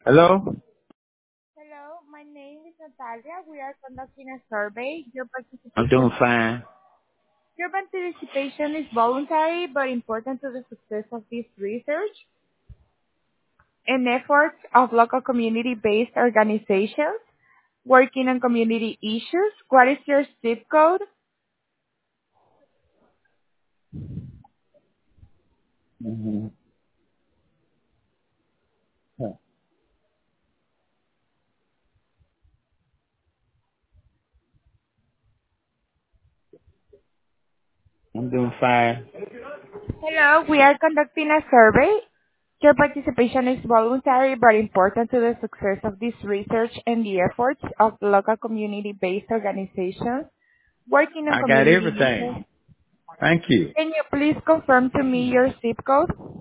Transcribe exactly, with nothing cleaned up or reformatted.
Hello? Hello, my name is Natalia. We are conducting a survey. Your I'm doing participation fine. your participation is voluntary but important to the success of this research and efforts of local community-based organizations working on community issues. What is your zip code? hmm I'm doing fine. Hello, we are conducting a survey. Your participation is voluntary but important to the success of this research and the efforts of local community-based organizations working on I got community issues. everything. Thank you. Can you please confirm to me your zip code?